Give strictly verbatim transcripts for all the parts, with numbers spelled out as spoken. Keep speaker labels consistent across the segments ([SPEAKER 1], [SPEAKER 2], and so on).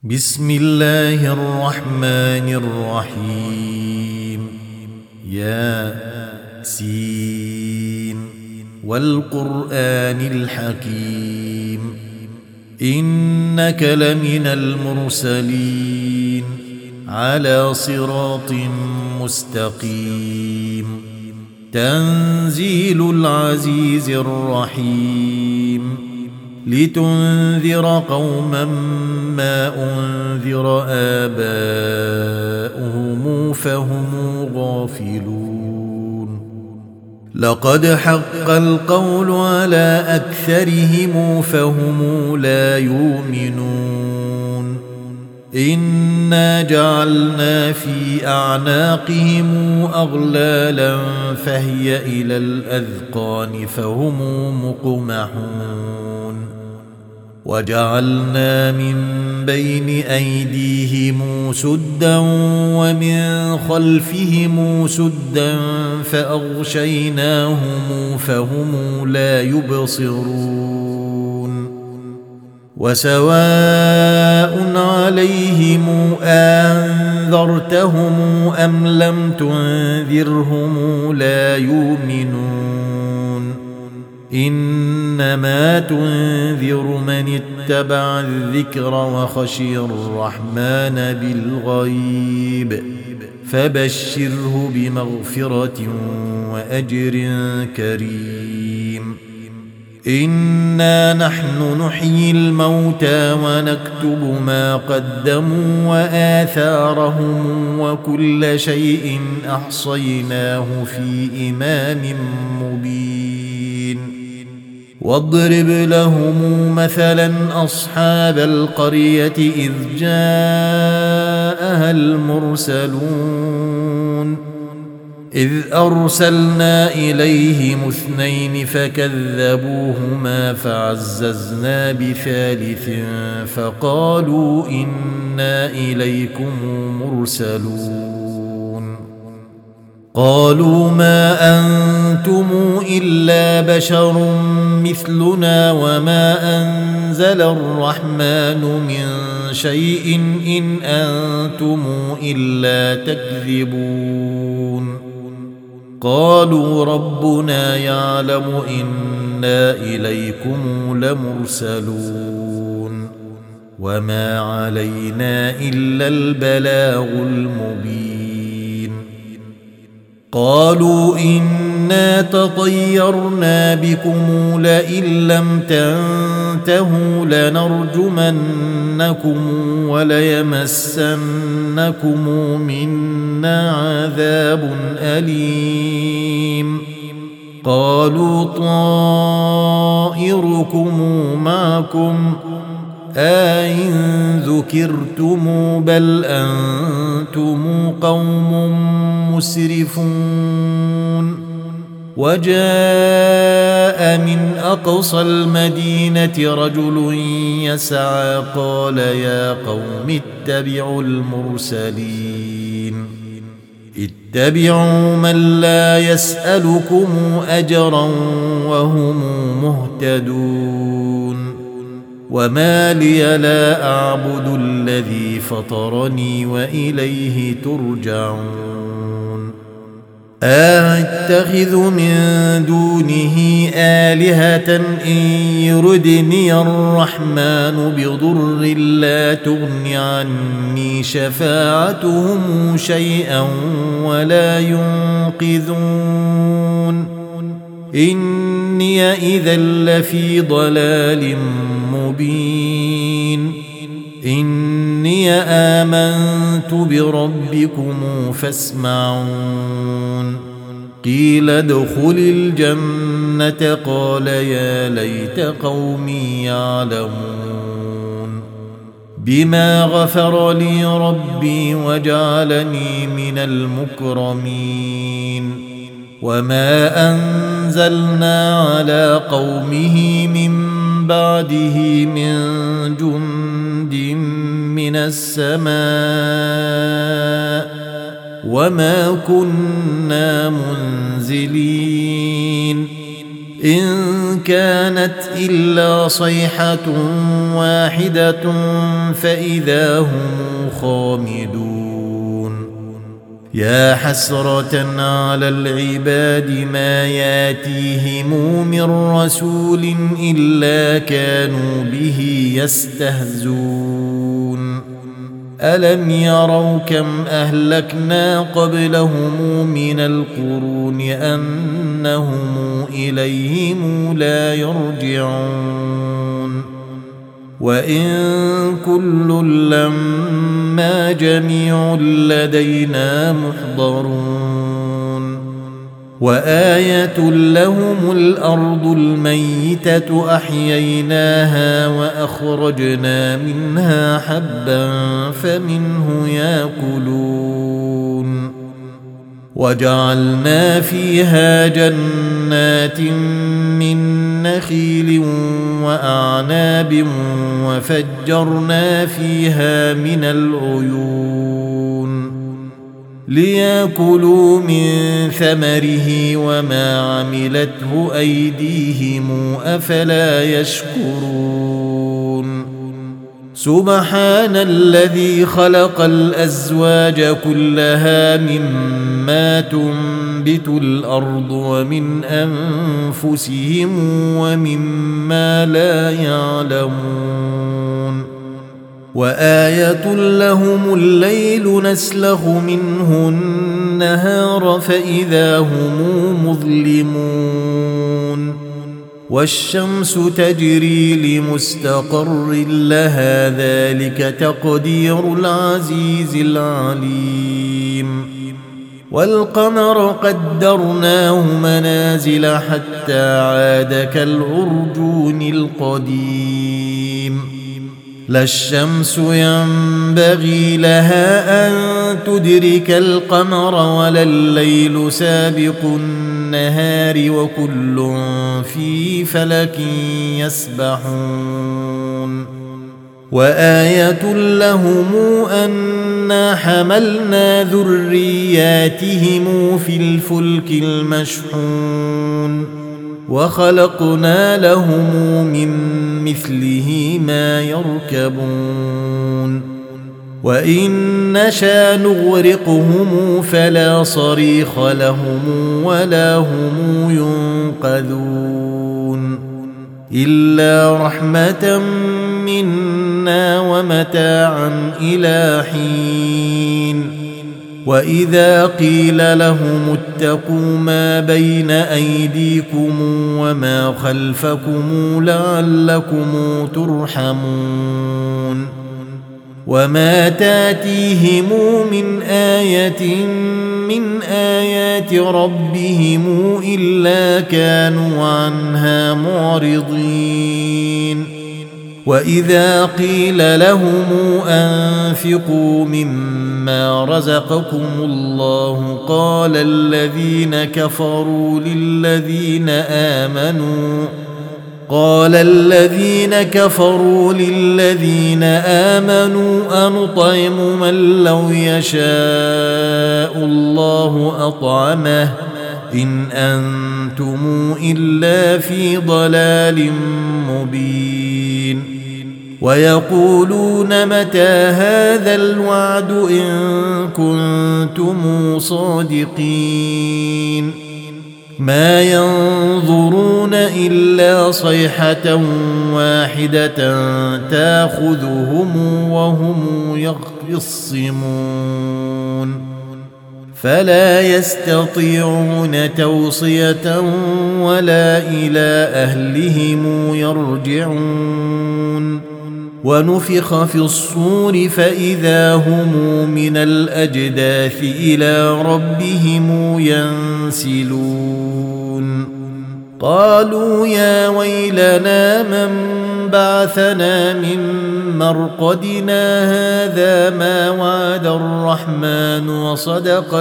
[SPEAKER 1] بسم الله الرحمن الرحيم. يا سين والقرآن الحكيم إنك لمن المرسلين على صراط مستقيم تنزيل العزيز الرحيم لتنذر قوما ما أنذر آباؤهم فهم غافلون. لقد حق القول على أكثرهم فهم لا يؤمنون. إنا جعلنا في أعناقهم أغلالا فهي إلى الأذقان فهم مقمحون. وجعلنا من بين أيديهم سدا ومن خلفهم سدا فأغشيناهم فهم لا يبصرون. وسواء عليهم أنذرتهم أم لم تنذرهم لا يؤمنون. إنما تنذر من اتبع الذكر وخشي الرحمن بالغيب فبشره بمغفرة وأجر كريم. إنا نحن نحيي الموتى ونكتب ما قدموا وآثارهم وكل شيء أحصيناه في إمام مبين. واضرب لهم مثلا أصحاب القرية إذ جاءها المرسلون إذ أرسلنا إليهم اثنين فكذبوهما فعززنا بثالث فقالوا إنا إليكم مرسلون. قالوا ما أنتم إلا بشر مثلنا وما أنزل الرحمن من شيء إن أنتم إلا تكذبون. قالوا ربنا يعلم إنا إليكم لمرسلون وما علينا إلا البلاغ المبين. قالوا إنا تطيرنا بكم لئن لم تنتهوا لنرجمنكم وليمسنكم منا عذاب أليم. قالوا طائركم معكم أئن ذكرتم بل أنتم قوم مسرفون. وجاء من أقصى المدينة رجل يسعى قال يا قوم اتبعوا المرسلين اتبعوا من لا يسألكم أجرا وهم مهتدون. وما لي لا أعبد الذي فطرني وإليه ترجعون. أتخذ من دونه آلهة إن يردني الرحمن بضر لا تغن عني شفاعتهم شيئا ولا ينقذون. إني إذا لفي ضلال مبين. إني آمنت بربكم فاسمعون. قيل ادخل الجنة قال يا ليت قومي يعلمون بما غفر لي ربي وجعلني من المكرمين. وما أنزلنا على قومه من بعده من جند من السماء وما كنا منزلين. إن كانت إلا صيحة واحدة فإذا هم خامدون يا حسرة على العباد ما ياتيهم من رسول إلا كانوا به يستهزون ألم يروا كم أهلكنا قبلهم من القرون أنهم إليهم لا يرجعون وإن كل لما جميع لدينا محضرون وآية لهم الأرض الميتة أحييناها وأخرجنا منها حبا فمنه يأكلون وجعلنا فيها جنات من نخيل وأعناب وفجرنا فيها من العيون ليأكلوا من ثمره وما عملته أيديهم أفلا يشكرون سبحان الذي خلق الأزواج كلها مما تنبت الأرض ومن أنفسهم ومما لا يعلمون وآية لهم الليل نسلخ منه النهار فإذا هم مظلمون والشمس تجري لمستقر لها ذلك تقدير العزيز العليم والقمر قدرناه منازل حتى عاد كالعرجون القديم لا الشمس ينبغي لها أن تدرك القمر ولا الليل سابق النهار وكل في فلك يسبحون وآية لهم أنا حملنا ذرياتهم في الفلك المشحون وخلقنا لهم من مثله ما يركبون وإن نشأ نغرقهم فلا صريخ لهم ولا هم ينقذون إلا رحمة منا ومتاعا إلى حين وإذا قيل لهم اتقوا ما بين أيديكم وما خلفكم لعلكم ترحمون وما تاتيهم من آية من آيات ربهم إلا كانوا عنها معرضين وإذا قيل لهم أنفقوا مما رزقكم الله قال الذين كفروا للذين آمنوا قال الذين كفروا للذين آمنوا أنطعم من لو يشاء الله أطعمه إن أنتم إلا في ضلال مبين ويقولون متى هذا الوعد إن كنتم صادقين ما ينظرون إلا صيحة واحدة تأخذهم وهم يخصمون فلا يستطيعون توصية ولا إلى أهلهم يرجعون ونفخ في الصور فإذا هم من الأجداث إلى ربهم ينسلون قالوا يا ويلنا من بعثنا من مرقدنا هذا ما وعد الرحمن وصدق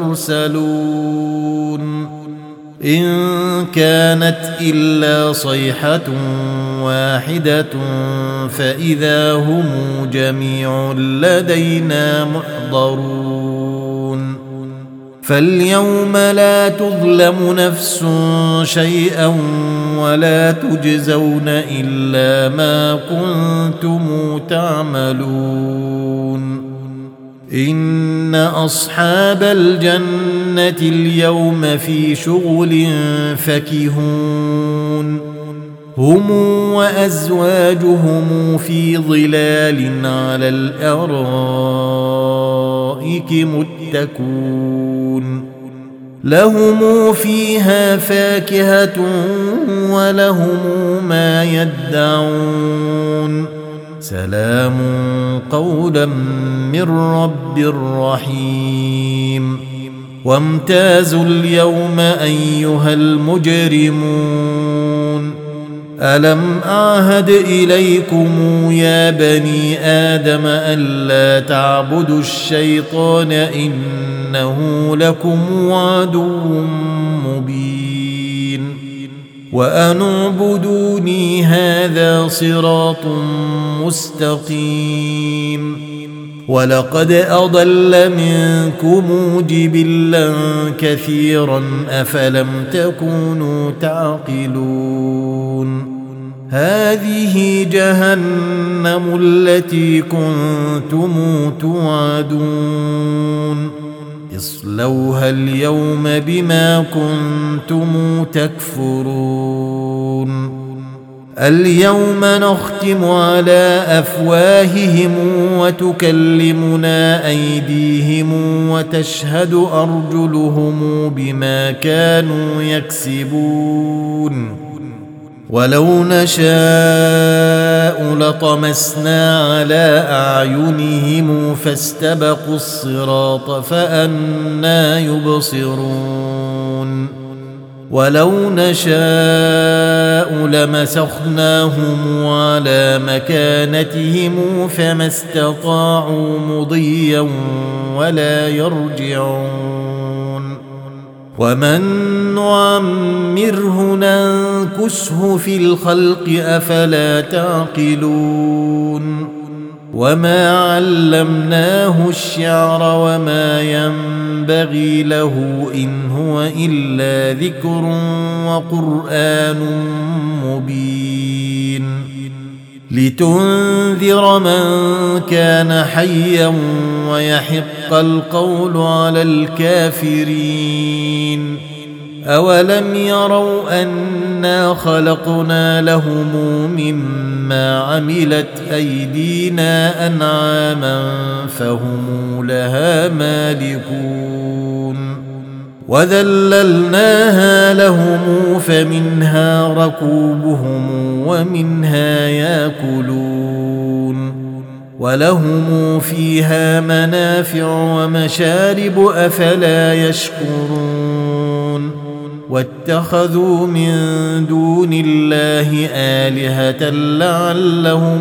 [SPEAKER 1] المرسلون إن كانت إلا صيحة واحدة فإذا هم جميع لدينا محضرون فاليوم لا تظلم نفس شيئا ولا تجزون إلا ما كنتم تعملون إن أصحاب الجنة اليوم في شغل فكهون هم وأزواجهم في ظلال على الأرائك متكون لهم فيها فاكهة ولهم ما يدعون سلام قولا من رب رحيم وامتازوا اليوم أيها المجرمون ألم أعهد إليكم يا بني آدم ألا تعبدوا الشيطان إنه لكم عدو مبين وأن اعبدوني هذا صراط مستقيم ولقد أضل منكم جبلا كثيرا أفلم تكونوا تعقلون هذه جهنم التي كنتم توعدون اصلوها اليوم بما كنتم تكفرون اليوم نختم على أفواههم وتكلمنا أيديهم وتشهد أرجلهم بما كانوا يكسبون ولو نشاء لطمسنا على أعينهم فاستبقوا الصراط فأنى يبصرون ولو نشاء لمسخناهم على مكانتهم فما استطاعوا مضيا ولا يرجعون ومن نعمره ننكسه في الخلق أفلا تعقلون وما علمناه الشعر وما ينبغي له إن هو إلا ذكر وقرآن مبين لتنذر من كان حيا ويحق القول على الكافرين أولم يروا أنا خلقنا لهم مما عملت أيدينا أنعاما فهم لها مالكون وذللناها لهم فمنها ركوبهم ومنها يأكلون ولهم فيها منافع ومشارب أفلا يشكرون واتخذوا من دون الله آلهة لعلهم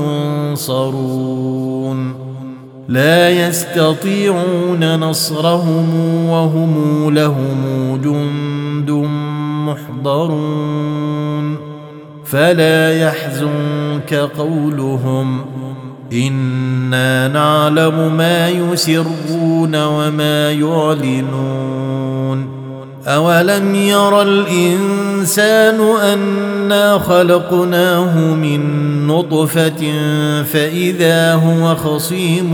[SPEAKER 1] ينصرون لا يستطيعون نصرهم وهم لهم جند محضرون فلا يحزنك قولهم إنا نعلم ما يسرون وما يعلنون أولم ير الإنسان أنا خلقناه من نطفة فإذا هو خصيم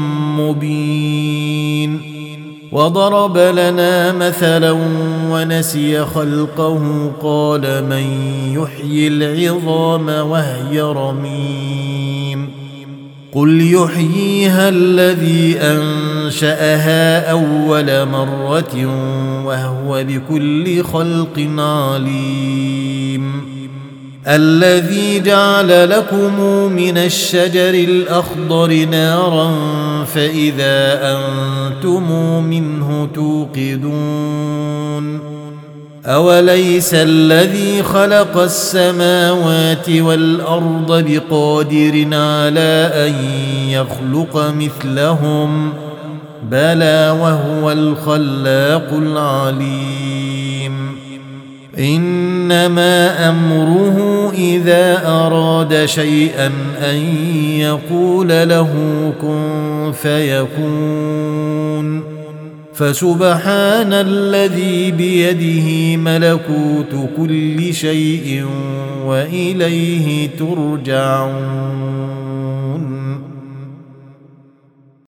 [SPEAKER 1] مبين وضرب لنا مثلا ونسي خلقه قال من يحيي العظام وهي رميم قل يحييها الذي أنشأها أول مرة وهو بكل خلق عليم الذي جعل لكم من الشجر الأخضر نارا فإذا أنتم منه توقدون أوليس الذي خلق السماوات والأرض بقادر على أن يخلق مثلهم بلى وهو الخلاق العليم إنما أمره إذا أراد شيئا أن يقول له كن فيكون فسبحان الذي بيده ملكوت كل شيء وإليه ترجعون.